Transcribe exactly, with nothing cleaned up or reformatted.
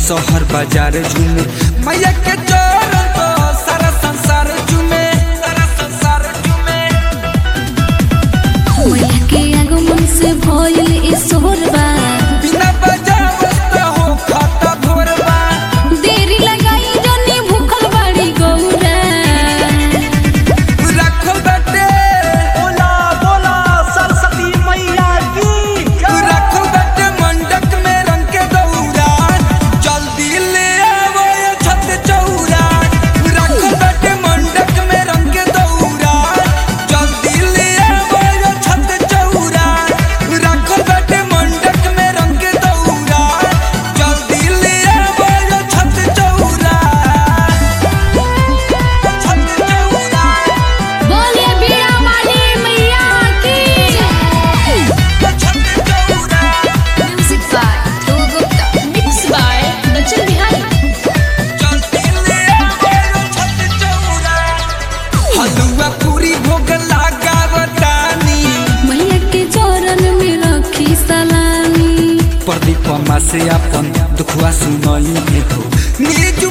शहर बाजार झूमे मैया के चरण तो सारा संसार झूमे सारा संसार झूमे। मैया के आगमन से भइल ई सोहरबा बिना बजावत त हो खाता भोरबा देरी लगाई जनी भूखल बाड़ी गौरा रखल बाटे बोला बोला सरस्वती मैया की रखल बाटे मंडप में रंग के दौरा जल्दी ले आवो ये छत चौरा रखल बाटे मंडप में रंग के दौरा जल्दी ले आवो ये छत चौरा रखल बाटे मंडप में रंग के दौरा जल्दी ले आवो ये छत चौरा छत चौरा बोले बीड़ा वाली मैया की छत चौरा music by Dhruv Gupta mix by Bachchan Bihari हलुआ पूरी भोग लागा बतानी मैया के चरण में रखी सलामी प्रदीप से अपन दुखुआ सुनई हो नीजू